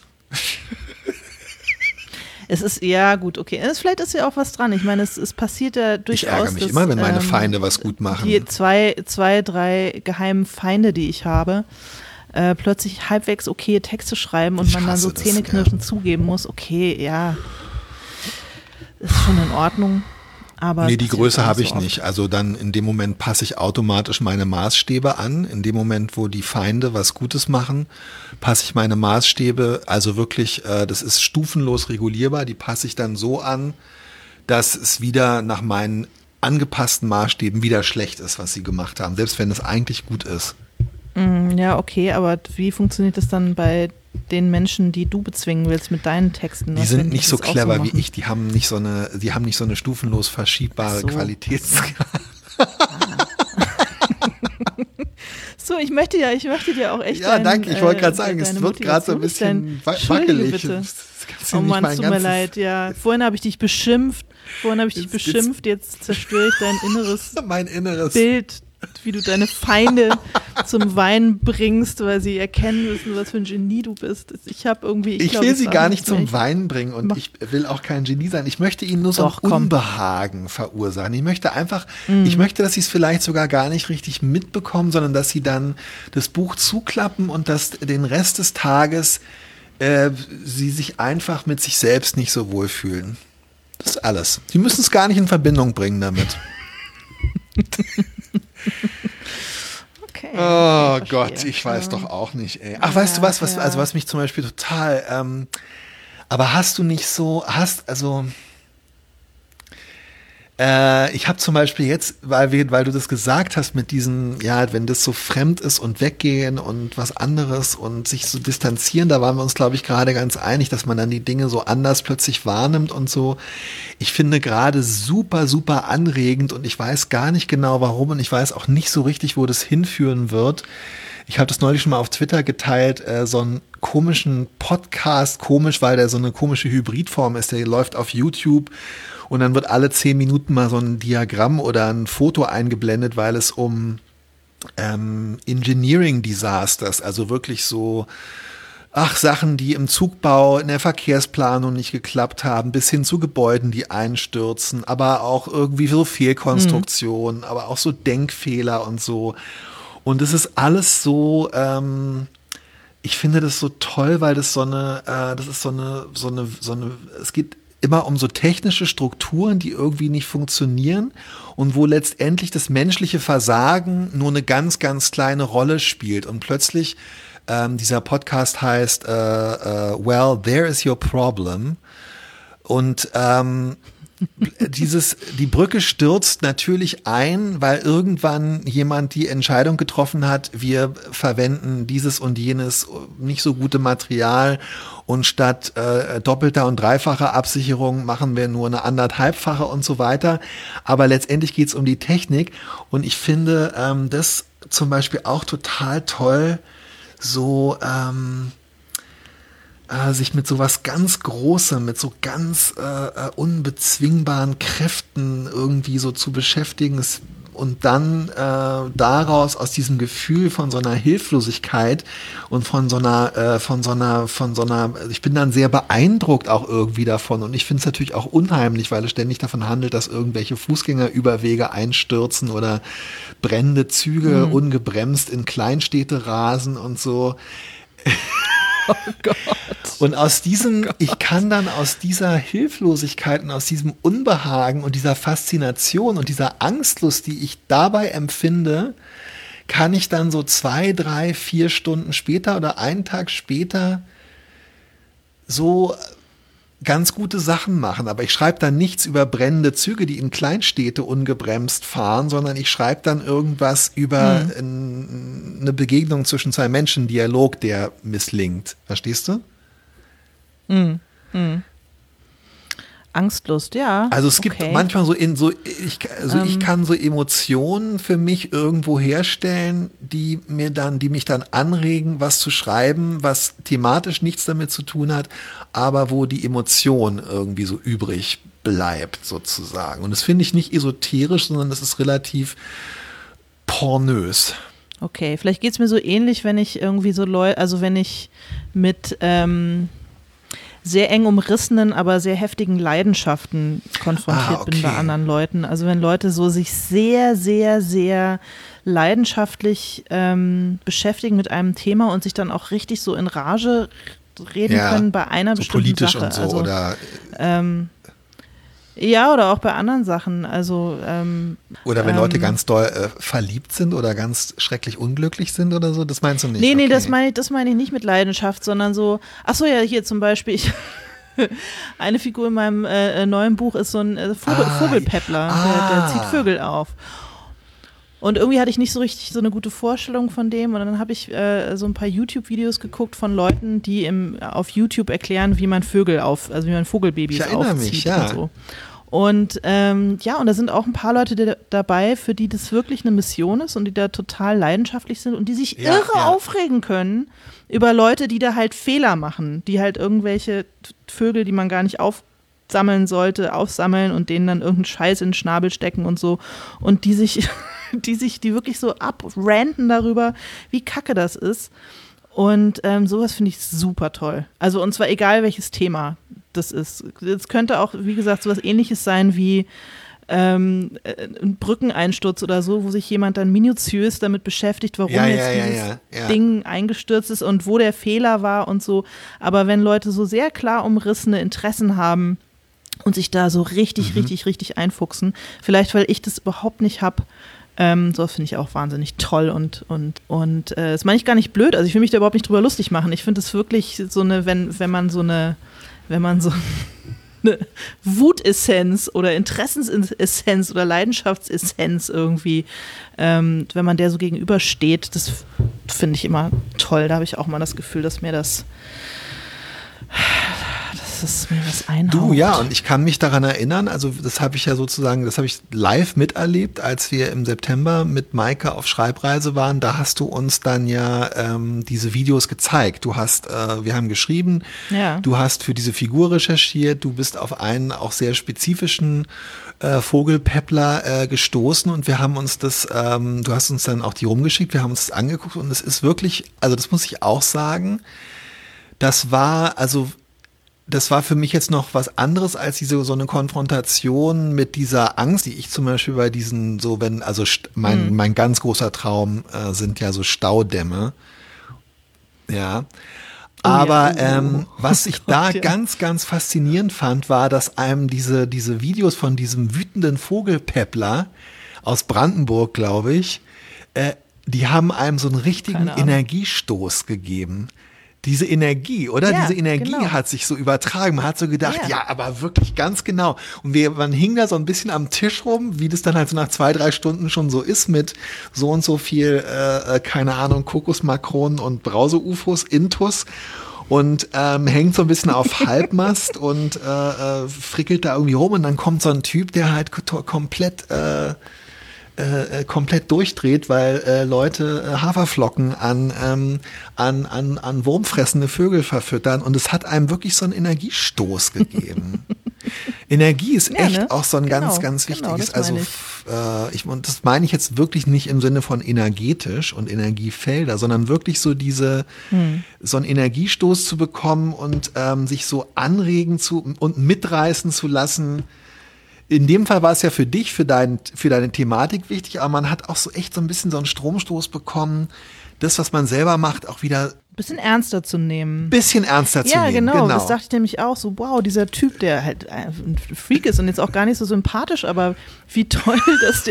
Es ist, ja gut, okay. Vielleicht ist ja auch was dran. Ich meine, es passiert ja durchaus. Ich ärgere mich immer, wenn meine Feinde was gut machen. Die zwei, drei geheimen Feinde, die ich habe, plötzlich halbwegs okay Texte schreiben und man dann so zähneknirschend zugeben muss, okay, ja, ist schon in Ordnung. Aber nee, die Größe habe ich nicht. Also dann in dem Moment passe ich automatisch meine Maßstäbe an. In dem Moment, wo die Feinde was Gutes machen, passe ich meine Maßstäbe, also wirklich, das ist stufenlos regulierbar, die passe ich dann so an, dass es wieder nach meinen angepassten Maßstäben wieder schlecht ist, was sie gemacht haben, selbst wenn es eigentlich gut ist. Ja, okay, aber wie funktioniert das dann bei den Menschen, die du bezwingen willst mit deinen Texten? Die sind nicht so clever wie ich, die haben nicht so eine stufenlos verschiebbare Qualitätsskala. So, ich möchte dir auch echt danke, ich wollte gerade sagen, es wird gerade so ein bisschen wackelig. Oh Mann, es tut mir leid, ja. Vorhin habe ich dich beschimpft, jetzt zerstöre ich dein inneres Bild, wie du deine Feinde zum Weinen bringst, weil sie erkennen müssen, was für ein Genie du bist. Ich will sie gar nicht zum Weinen bringen und ich will auch kein Genie sein. Ich möchte ihnen nur so ein Unbehagen verursachen. Ich möchte, dass sie es vielleicht sogar gar nicht richtig mitbekommen, sondern dass sie dann das Buch zuklappen und dass den Rest des Tages sie sich einfach mit sich selbst nicht so wohlfühlen. Das ist alles. Sie müssen es gar nicht in Verbindung bringen damit. Okay. Oh Gott, ich weiß doch auch nicht, ey. Ach, weißt du was mich zum Beispiel total, aber hast du nicht so, ich habe zum Beispiel jetzt, weil du das gesagt hast mit diesem, ja, wenn das so fremd ist und weggehen und was anderes und sich so distanzieren, da waren wir uns, glaube ich, gerade ganz einig, dass man dann die Dinge so anders plötzlich wahrnimmt und so. Ich finde gerade super, super anregend und ich weiß gar nicht genau warum und ich weiß auch nicht so richtig, wo das hinführen wird. Ich habe das neulich schon mal auf Twitter geteilt, so einen komischen Podcast, weil der so eine komische Hybridform ist, der läuft auf YouTube. Und dann wird alle 10 Minuten mal so ein Diagramm oder ein Foto eingeblendet, weil es um Engineering Disasters, also wirklich so Sachen, die im Zugbau, in der Verkehrsplanung nicht geklappt haben, bis hin zu Gebäuden, die einstürzen, aber auch irgendwie so Fehlkonstruktionen, aber auch so Denkfehler und so. Und es ist alles so, ich finde das so toll, weil das es geht immer um so technische Strukturen, die irgendwie nicht funktionieren und wo letztendlich das menschliche Versagen nur eine ganz, ganz kleine Rolle spielt. Und plötzlich Dieser Podcast heißt Well, There Is Your Problem. Und die Brücke stürzt natürlich ein, weil irgendwann jemand die Entscheidung getroffen hat, wir verwenden dieses und jenes nicht so gute Material und statt doppelter und dreifacher Absicherung machen wir nur eine 1,5-fache und so weiter. Aber letztendlich geht es um die Technik und ich finde das zum Beispiel auch total toll, so sich mit so was ganz Großem, mit so ganz unbezwingbaren Kräften irgendwie so zu beschäftigen und dann daraus aus diesem Gefühl von so einer Hilflosigkeit und von so einer, ich bin dann sehr beeindruckt auch irgendwie davon und ich finde es natürlich auch unheimlich, weil es ständig davon handelt, dass irgendwelche Fußgängerüberwege einstürzen oder brennende Züge ungebremst in Kleinstädte rasen und so. Oh Gott. Und ich kann dann aus dieser Hilflosigkeit und aus diesem Unbehagen und dieser Faszination und dieser Angstlust, die ich dabei empfinde, kann ich dann so 2, 3, 4 Stunden später oder einen Tag später so ganz gute Sachen machen. Aber ich schreibe dann nichts über brennende Züge, die in Kleinstädte ungebremst fahren, sondern ich schreibe dann irgendwas über eine Begegnung zwischen zwei Menschen, Dialog, der misslingt. Verstehst du? Angstlust, ja. Also es gibt manchmal ich kann so Emotionen für mich irgendwo herstellen, die mich dann anregen, was zu schreiben, was thematisch nichts damit zu tun hat, aber wo die Emotion irgendwie so übrig bleibt sozusagen. Und das finde ich nicht esoterisch, sondern das ist relativ pornös. Okay, vielleicht geht es mir so ähnlich, wenn ich irgendwie wenn ich mit sehr eng umrissenen, aber sehr heftigen Leidenschaften konfrontiert bin bei anderen Leuten. Also wenn Leute so sich sehr, sehr, sehr leidenschaftlich beschäftigen mit einem Thema und sich dann auch richtig so in Rage reden können bei einer so bestimmten politisch Sache. Und so, also, oder ja, oder auch bei anderen Sachen. Also oder wenn Leute ganz doll verliebt sind oder ganz schrecklich unglücklich sind oder so, das meinst du nicht? Nee, okay. das meine ich nicht mit Leidenschaft, sondern so, ach so, ja, hier zum Beispiel, eine Figur in meinem neuen Buch ist so ein Vogelpäppler, der zieht Vögel auf. Und irgendwie hatte ich nicht so richtig so eine gute Vorstellung von dem. Und dann habe ich so ein paar YouTube-Videos geguckt von Leuten, die auf YouTube erklären, wie man wie man Vogelbabys aufzieht und so. Und und da sind auch ein paar Leute dabei, für die das wirklich eine Mission ist und die da total leidenschaftlich sind und die sich irre aufregen können über Leute, die da halt Fehler machen, die halt irgendwelche Vögel, die man gar nicht aufsammeln sollte, aufsammeln und denen dann irgendeinen Scheiß in den Schnabel stecken und so. Und die wirklich so abranten darüber, wie kacke das ist. Und sowas finde ich super toll. Also und zwar egal, welches Thema das ist. Es könnte auch, wie gesagt, sowas Ähnliches sein wie ein Brückeneinsturz oder so, wo sich jemand dann minutiös damit beschäftigt, warum dieses Ding eingestürzt ist und wo der Fehler war und so. Aber wenn Leute so sehr klar umrissene Interessen haben und sich da so richtig einfuchsen, vielleicht weil ich das überhaupt nicht habe, sowas finde ich auch wahnsinnig toll und das meine ich gar nicht blöd, also ich will mich da überhaupt nicht drüber lustig machen. Ich finde es wirklich so eine, wenn man so eine Wutessenz oder Interessensessenz oder Leidenschaftsessenz irgendwie, wenn man der so gegenübersteht, das finde ich immer toll. Da habe ich auch mal das Gefühl, dass mir das mir was einhaut. Du, ja, und ich kann mich daran erinnern, also das habe ich live miterlebt, als wir im September mit Maike auf Schreibreise waren, da hast du uns dann ja diese Videos gezeigt. Wir haben geschrieben, du hast für diese Figur recherchiert, du bist auf einen auch sehr spezifischen Vogelpäppler gestoßen und wir haben uns du hast uns dann auch die rumgeschickt, wir haben uns das angeguckt und es ist wirklich, also das muss ich auch sagen, das war für mich jetzt noch was anderes als so eine Konfrontation mit dieser Angst, die ich zum Beispiel bei diesen mein ganz großer Traum sind ja so Staudämme. Ja. Aber was ich da ganz, ganz faszinierend fand, war, dass einem diese Videos von diesem wütenden Vogelpäppler aus Brandenburg, glaube ich, die haben einem so einen richtigen Energiestoß gegeben. Diese Energie, oder? Ja, diese Energie genau. hat sich so übertragen. Man hat so gedacht, ja, aber wirklich ganz genau. Und man hing da so ein bisschen am Tisch rum, wie das dann halt so nach 2-3 Stunden schon so ist mit so und so viel, keine Ahnung, Kokosmakronen und Brause-UFOs, Intus. Und hängt so ein bisschen auf Halbmast und frickelt da irgendwie rum. Und dann kommt so ein Typ, der halt komplett durchdreht, weil Leute Haferflocken an wurmfressende Vögel verfüttern, und es hat einem wirklich so einen Energiestoß gegeben. Energie ist echt auch so ein ganz wichtiges, also und das meine ich jetzt wirklich nicht im Sinne von energetisch und Energiefelder, sondern wirklich so so einen Energiestoß zu bekommen und sich so anregen und mitreißen zu lassen. In dem Fall war es ja für dich, für deine Thematik wichtig, aber man hat auch so echt so ein bisschen so einen Stromstoß bekommen, das, was man selber macht, auch wieder ein bisschen ernster zu nehmen. Ja, genau. Das dachte ich nämlich auch so, wow, dieser Typ, der halt ein Freak ist und jetzt auch gar nicht so sympathisch, aber wie toll, dass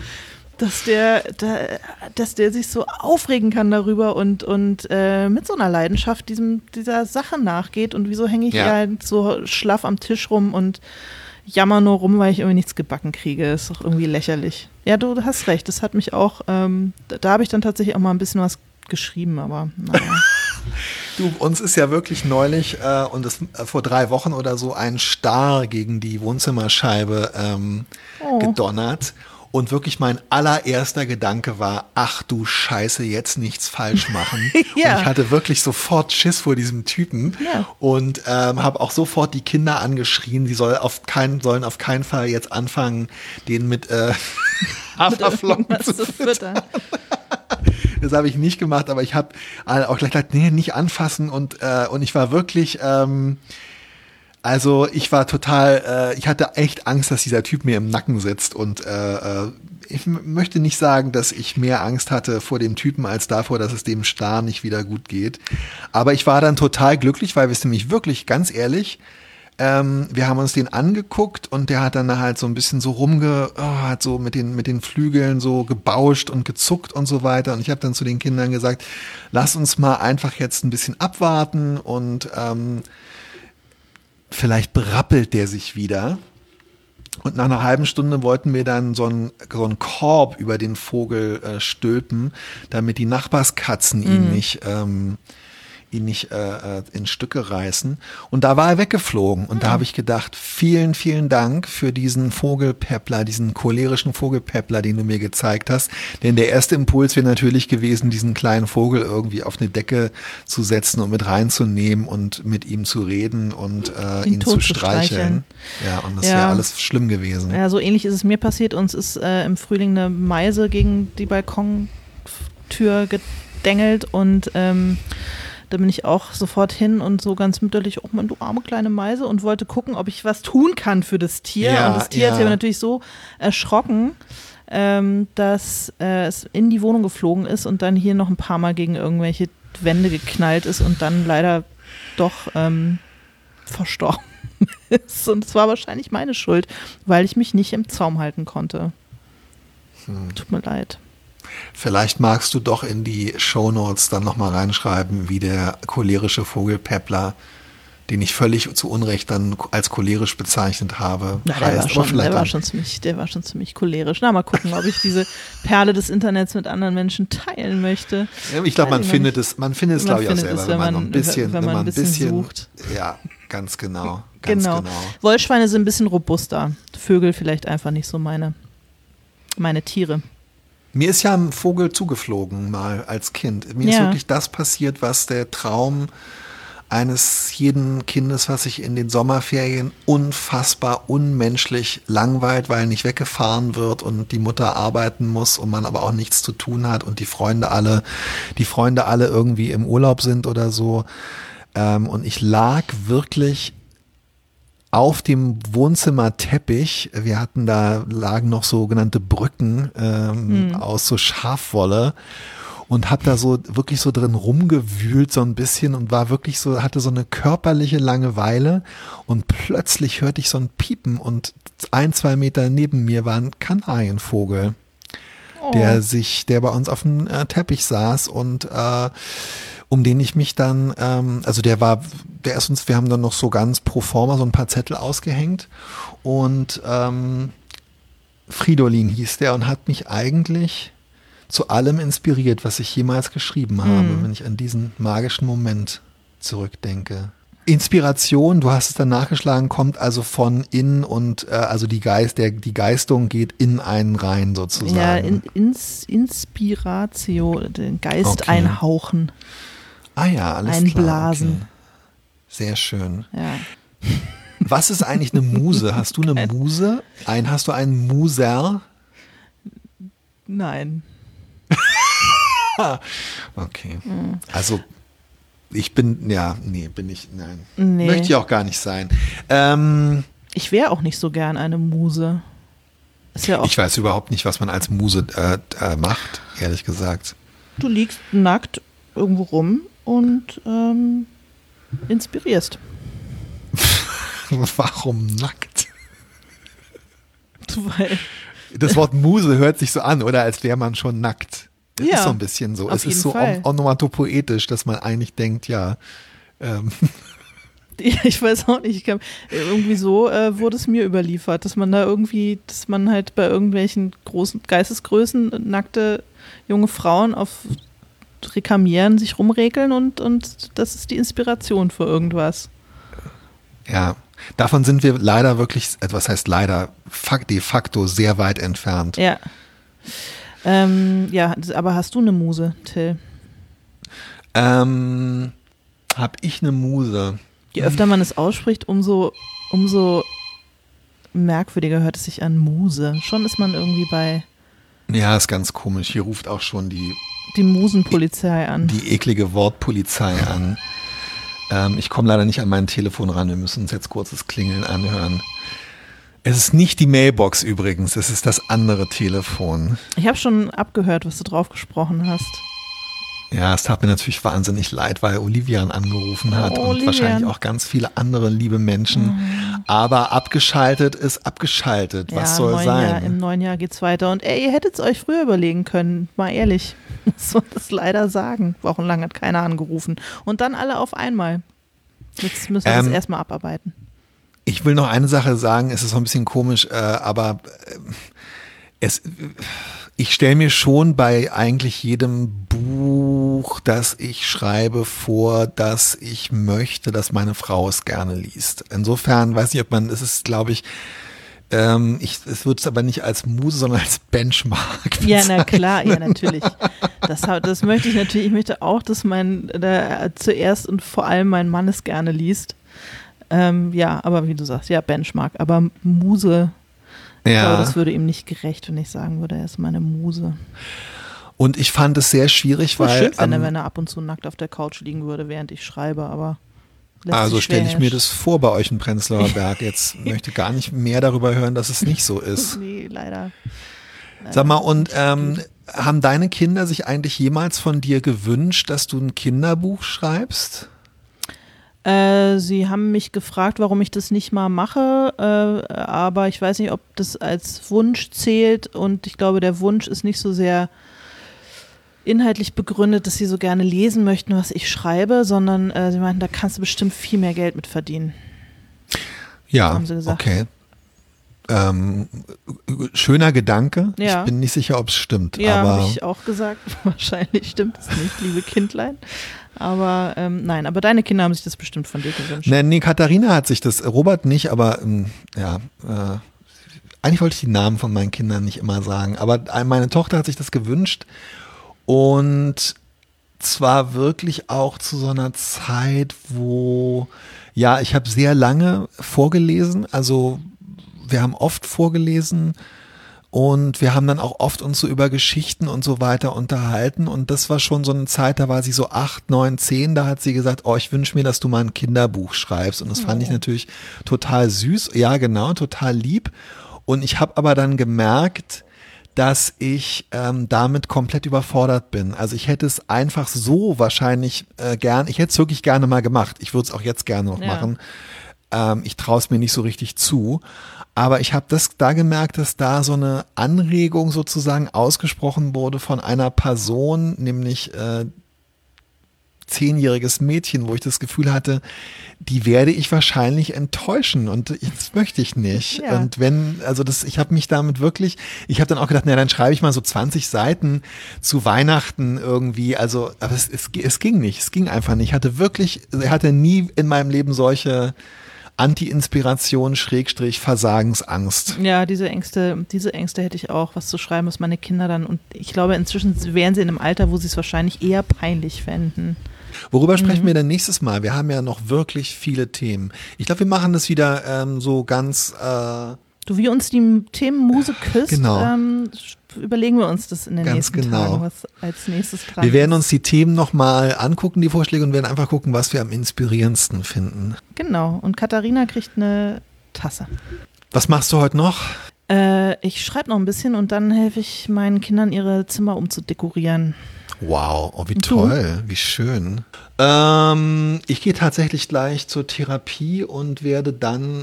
der sich so aufregen kann darüber und mit so einer Leidenschaft dieser Sache nachgeht, und wieso hänge ich hier halt so schlaff am Tisch rum und jammer nur rum, weil ich irgendwie nichts gebacken kriege. Ist doch irgendwie lächerlich. Ja, du hast recht. Das hat mich auch, da habe ich dann tatsächlich auch mal ein bisschen was geschrieben, aber naja. Du, uns ist ja wirklich neulich und das vor 3 Wochen oder so ein Star gegen die Wohnzimmerscheibe gedonnert. Und wirklich mein allererster Gedanke war, ach du Scheiße, jetzt nichts falsch machen. Ja. Und ich hatte wirklich sofort Schiss vor diesem Typen und habe auch sofort die Kinder angeschrien, die sollen auf keinen Fall jetzt anfangen, den mit Haferflocken zu füttern. Das habe ich nicht gemacht, aber ich habe auch gleich gesagt, nee, nicht anfassen, und ich war wirklich, also ich war total, ich hatte echt Angst, dass dieser Typ mir im Nacken sitzt, und ich möchte nicht sagen, dass ich mehr Angst hatte vor dem Typen als davor, dass es dem Star nicht wieder gut geht. Aber ich war dann total glücklich, weil wir es nämlich wirklich, ganz ehrlich, wir haben uns den angeguckt, und der hat dann halt so ein bisschen so hat so mit den Flügeln so gebauscht und gezuckt und so weiter. Und ich habe dann zu den Kindern gesagt, lass uns mal einfach jetzt ein bisschen abwarten, und vielleicht berappelt der sich wieder. Und nach einer halben Stunde wollten wir dann so einen Korb über den Vogel stülpen, damit die Nachbarskatzen ihn nicht in Stücke reißen. Und da war er weggeflogen. Und da habe ich gedacht, vielen, vielen Dank für diesen Vogelpäppler, diesen cholerischen Vogelpäppler, den du mir gezeigt hast. Denn der erste Impuls wäre natürlich gewesen, diesen kleinen Vogel irgendwie auf eine Decke zu setzen und mit reinzunehmen und mit ihm zu reden und ihn zu streicheln. Ja, und das wäre alles schlimm gewesen. Ja, so ähnlich ist es mir passiert. Uns ist im Frühling eine Meise gegen die Balkontür gedengelt, und da bin ich auch sofort hin und so ganz mütterlich, oh Mann, du arme kleine Meise, und wollte gucken, ob ich was tun kann für das Tier. Ja, und das Tier hat sich aber natürlich so erschrocken, dass es in die Wohnung geflogen ist und dann hier noch ein paar Mal gegen irgendwelche Wände geknallt ist und dann leider doch verstorben ist. Und es war wahrscheinlich meine Schuld, weil ich mich nicht im Zaum halten konnte. Tut mir leid. Vielleicht magst du doch in die Shownotes dann nochmal reinschreiben, wie der cholerische Vogelpäppler, den ich völlig zu Unrecht dann als cholerisch bezeichnet habe, heißt. Der war schon ziemlich cholerisch. Na, mal gucken, ob ich diese Perle des Internets mit anderen Menschen teilen möchte. Ich glaube, man findet es, glaube ich, auch selber, wenn man ein bisschen sucht. Ja, ganz genau. Genau. Wollschweine sind ein bisschen robuster. Vögel vielleicht einfach nicht so meine Tiere. Mir ist ja ein Vogel zugeflogen mal als Kind. Mir ist wirklich das passiert, was der Traum eines jeden Kindes, was sich in den Sommerferien unfassbar unmenschlich langweilt, weil nicht weggefahren wird und die Mutter arbeiten muss und man aber auch nichts zu tun hat und die Freunde alle irgendwie im Urlaub sind oder so. Und ich lag wirklich auf dem Wohnzimmerteppich, lagen noch sogenannte Brücken aus so Schafwolle, und hab da so wirklich so drin rumgewühlt so ein bisschen und war wirklich so, hatte so eine körperliche Langeweile, und plötzlich hörte ich so ein Piepen und 1-2 Meter neben mir war ein Kanarienvogel. der bei uns auf dem Teppich saß und um den ich mich dann, wir haben dann noch so ganz pro forma so ein paar Zettel ausgehängt und Fridolin hieß der und hat mich eigentlich zu allem inspiriert, was ich jemals geschrieben habe, wenn ich an diesen magischen Moment zurückdenke. Inspiration, du hast es dann nachgeschlagen, kommt also von innen und also die Geistung geht in einen rein sozusagen. Ja, Inspiration, den Geist einhauchen. Ah ja, alles einblasen. Klar. Okay. Sehr schön. Ja. Was ist eigentlich eine Muse? Hast du eine Muse? Hast du einen Muser? Nein. Okay. Also bin ich, nein. Nee. Möchte ich auch gar nicht sein. Ich wäre auch nicht so gern eine Muse. Ist ja auch, ich weiß überhaupt nicht, was man als Muse macht, ehrlich gesagt. Du liegst nackt irgendwo rum und inspirierst. Warum nackt? Weil das Wort Muse hört sich so an, oder als wäre man schon nackt. Das ist so ein bisschen so. Es ist so onomatopoetisch, dass man eigentlich denkt, ja. Ich weiß auch nicht. Irgendwie so wurde es mir überliefert, dass man halt bei irgendwelchen großen Geistesgrößen nackte junge Frauen auf Rekamieren sich rumregeln und das ist die Inspiration für irgendwas. Ja, davon sind wir leider wirklich, was heißt leider, de facto sehr weit entfernt. Ja. Aber hast du eine Muse, Till? Hab ich eine Muse? Je öfter man es ausspricht, umso merkwürdiger hört es sich an, Muse. Schon ist man irgendwie bei... Ja, ist ganz komisch. Hier ruft auch schon die Musenpolizei an. Die eklige Wortpolizei an. Ich komme leider nicht an mein Telefon ran. Wir müssen uns jetzt kurz das Klingeln anhören. Es ist nicht die Mailbox übrigens, es ist das andere Telefon. Ich habe schon abgehört, was du drauf gesprochen hast. Ja, es tat mir natürlich wahnsinnig leid, weil Olivian angerufen hat und wahrscheinlich auch ganz viele andere liebe Menschen. Aber abgeschaltet ist abgeschaltet. Was soll sein? Im neuen Jahr geht's weiter. Und ihr hättet es euch früher überlegen können, mal ehrlich. Muss man das leider sagen. Wochenlang hat keiner angerufen. Und dann alle auf einmal. Jetzt müssen wir das erstmal abarbeiten. Ich will noch eine Sache sagen, es ist so ein bisschen komisch, aber ich stelle mir schon bei eigentlich jedem Buch, das ich schreibe, vor, dass ich möchte, dass meine Frau es gerne liest. Insofern weiß ich, es ist, glaube ich, es wird es aber nicht als Muse, sondern als Benchmark bezeichnen. Ja, na klar, ja, natürlich. Das möchte ich natürlich. Ich möchte auch, dass zuerst und vor allem mein Mann es gerne liest. Aber wie du sagst, ja, Benchmark. Aber Muse, ich glaube, das würde ihm nicht gerecht, wenn ich sagen würde, er ist meine Muse. Und ich fand es sehr schwierig, weil... Schön, wenn er ab und zu nackt auf der Couch liegen würde, während ich schreibe, aber... Also stelle ich mir das vor bei euch in Prenzlauer Berg. Jetzt möchte gar nicht mehr darüber hören, dass es nicht so ist. Nee, leider. Sag mal, und haben deine Kinder sich eigentlich jemals von dir gewünscht, dass du ein Kinderbuch schreibst? Sie haben mich gefragt, warum ich das nicht mal mache, aber ich weiß nicht, ob das als Wunsch zählt und ich glaube, der Wunsch ist nicht so sehr inhaltlich begründet, dass sie so gerne lesen möchten, was ich schreibe, sondern sie meinten, da kannst du bestimmt viel mehr Geld mit verdienen. Ja, haben sie gesagt. Okay. Schöner Gedanke. Ja. Ich bin nicht sicher, ob es stimmt. Ja, aber habe ich auch gesagt. Wahrscheinlich stimmt es nicht, liebe Kindlein. Aber nein, aber deine Kinder haben sich das bestimmt von dir gewünscht. Nee, Katharina hat sich das, Robert nicht, aber eigentlich wollte ich die Namen von meinen Kindern nicht immer sagen, aber meine Tochter hat sich das gewünscht und zwar wirklich auch zu so einer Zeit, wo, ja, ich habe sehr lange vorgelesen, also wir haben oft vorgelesen und wir haben dann auch oft uns so über Geschichten und so weiter unterhalten und das war schon so eine Zeit, da war sie so 8, 9, 10, da hat sie gesagt, ich wünsche mir, dass du mal ein Kinderbuch schreibst und das fand ich natürlich total süß, ja genau, total lieb und ich habe aber dann gemerkt, dass ich damit komplett überfordert bin. Also ich hätte es einfach so wahrscheinlich ich hätte es wirklich gerne mal gemacht, ich würde es auch jetzt gerne noch machen, ich traue es mir nicht so richtig zu. Aber ich habe das da gemerkt, dass da so eine Anregung sozusagen ausgesprochen wurde von einer Person, nämlich 10-jähriges Mädchen, wo ich das Gefühl hatte, die werde ich wahrscheinlich enttäuschen und das möchte ich nicht. Ja. Und ich habe mich damit wirklich, ich habe dann auch gedacht, na dann schreibe ich mal so 20 Seiten zu Weihnachten irgendwie, aber es ging nicht, es ging einfach nicht. Ich hatte nie in meinem Leben solche Anti-Inspiration / Versagensangst. Ja, diese Ängste hätte ich auch, was zu schreiben, was meine Kinder dann, und ich glaube, inzwischen wären sie in einem Alter, wo sie es wahrscheinlich eher peinlich fänden. Worüber sprechen wir denn nächstes Mal? Wir haben ja noch wirklich viele Themen. Ich glaube, wir machen das wieder so ganz Du, wie uns die Themenmuse küsst, genau. Überlegen wir uns das in den Ganz nächsten genau. Tagen, was als nächstes dran Wir werden ist. uns die Themen nochmal angucken, die Vorschläge, und werden einfach gucken, was wir am inspirierendsten finden. Genau, und Katharina kriegt eine Tasse. Was machst du heute noch? Ich schreibe noch ein bisschen und dann helfe ich meinen Kindern, ihre Zimmer umzudekorieren. Wow, oh, wie Und du? toll, wie schön. Ich gehe tatsächlich gleich zur Therapie und werde dann,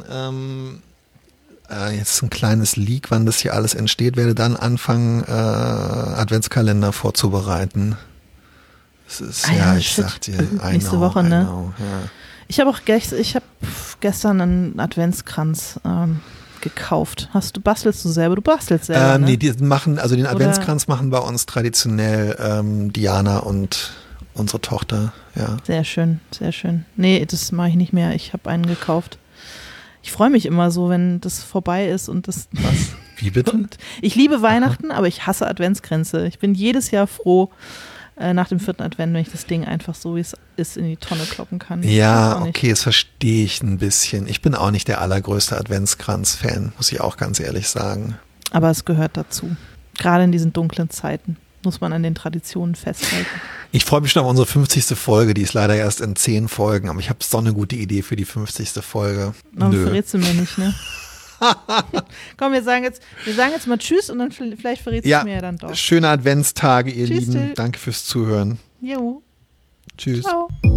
jetzt ein kleines Leak, wann das hier alles entsteht, werde dann anfangen, Adventskalender vorzubereiten. Das ist, ich shit. sag dir, Nächste Woche, ne? I know, ja. Ich habe gestern einen Adventskranz gekauft. Bastelst du selber? Du bastelst selber, ne? Nee, den Adventskranz machen bei uns traditionell Diana und unsere Tochter, ja. Sehr schön, sehr schön. Nee, das mache ich nicht mehr. Ich habe einen gekauft. Ich freue mich immer so, wenn das vorbei ist und das. Was? Wie bitte? Und ich liebe Weihnachten, aber ich hasse Adventskränze. Ich bin jedes Jahr froh nach dem 4. Advent, wenn ich das Ding einfach so, wie es ist, in die Tonne kloppen kann. Ja, okay, das verstehe ich ein bisschen. Ich bin auch nicht der allergrößte Adventskranz-Fan, muss ich auch ganz ehrlich sagen. Aber es gehört dazu. Gerade in diesen dunklen Zeiten muss man an den Traditionen festhalten. Ich freue mich schon auf unsere 50. Folge, die ist leider erst in 10 Folgen, aber ich habe so eine gute Idee für die 50. Folge. Aber verrätst du mir nicht, ne? Komm, wir sagen jetzt mal Tschüss und dann vielleicht verrätst du mir ja dann doch. Schöne Adventstage, ihr Tschüss, Lieben. Till. Danke fürs Zuhören. Jo. Tschüss. Ciao.